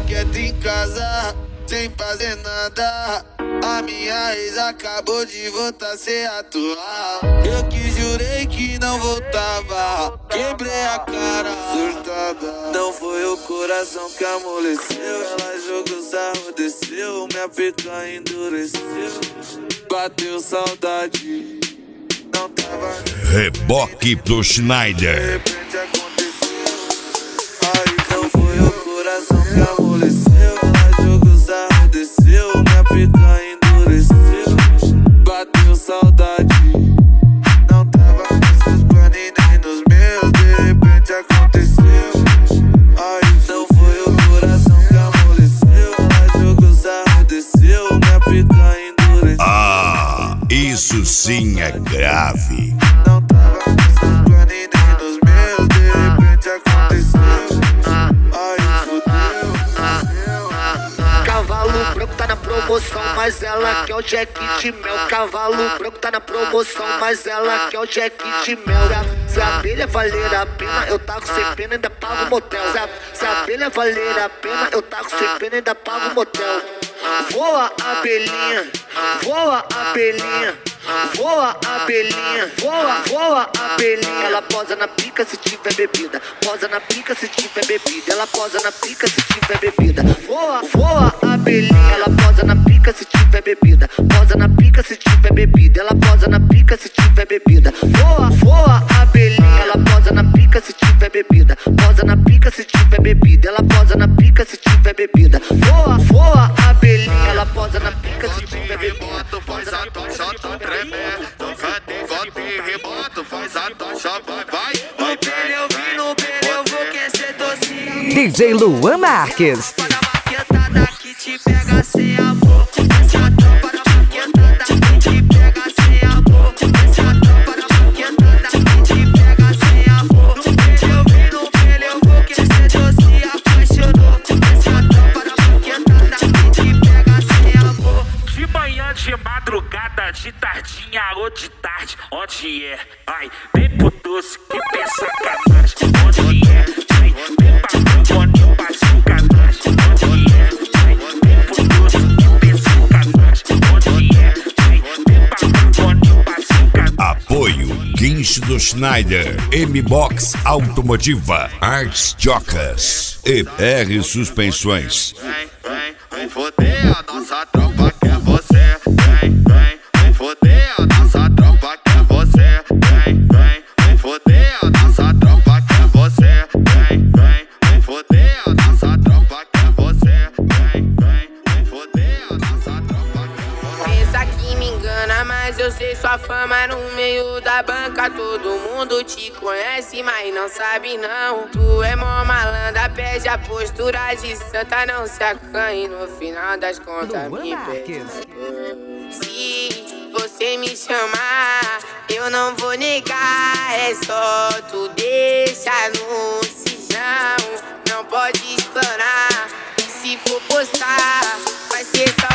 quieto em casa, sem fazer nada. A minha ex acabou de voltar sem atuar. Eu que jurei que não voltava, quebrei a cara surtada. Não foi o coração que amoleceu, ela jogou sarro, desceu, minha pica endureceu. Bateu saudade, não tava. Reboque do Schneider. De repente aconteceu. Aí não foi o coração que amoleceu, ela jogou sarro, desceu, minha pica endureceu. Bateu saudade, não tava nos seus planos e nem nos meus. De repente aconteceu. Aí não foi o coração que amoleceu, ela jogou sarro, desceu, minha pica endureceu. Ah, isso sim é grave. Não tava nos seus planos e nem nos meus. De repente aconteceu. Aí fudeu. Cavalo branco tá na promoção, mas ela quer o Jack de mel. Cavalo branco tá na promoção, mas ela quer o Jack de mel. Se a abelha valer a pena, eu taco sem pena, ainda pago o motel. Se a abelha valer a pena, eu taco sem pena, ainda pago o motel. Voa abelhinha, voa abelhinha, voa abelhinha, voa abelhinha. Ela posa na pica se tiver bebida, posa na pica se tiver bebida. Ela posa na pica se tiver bebida. Voa abelhinha. Ela posa na pica se tiver bebida, posa na pica se tiver bebida. Ela posa na pica se tiver bebida. Voa abelhinha. Ela posa na pica se tiver bebida, posa na pica se tiver bebida. Ela posa na pica se tiver bebida. Voa abelhinha. Ela posa na pica se tiver bebida. Faz a tocha, tu tremendo. Volta e rebota, faz a tocha, vai. No pele eu vi, no pele eu vou querer docinho. DJ Luan Marques. Para a maquetada que te pega sem amor. Essa tropa da maquetada que te pega sem amor. Essa tropa da maquetada que te pega sem amor. No pele eu vi, no pele eu vou querer docinho. Apaixonou. Essa tropa da maquetada que te pega sem amor. De manhã, de madrugada, de tardinha ou de tarde, onde é? Ai, vem pro doce que tem sacanagem, onde é? Ai, vem pra Antônio, passo canagem, onde é? Ai, vem pro doce que tem sacanagem, onde é? Ai, vem pra Antônio, passo canagem. Apoio Guincho do Schneider, M-Box Automotiva, Arts Jocas e R Suspensões. Vem foder a nossa tropa que é você. Vem foder a nossa tropa que é você. Vem foder a nossa tropa que é você. Vem foder a nossa tropa que é você. Vem foder a nossa tropa que é você. Pensa que me engana, mas eu sei sua fama no meio da banca. Todo mundo te conhece, mas não sabe não. Tu é mó malandra, pede a postura de santa. Não se acanhe, no final das contas Luan me Marques. pede. Se você me chamar, eu não vou negar. É só tu deixar no sinal. Não pode explanar, e se for postar, vai ser só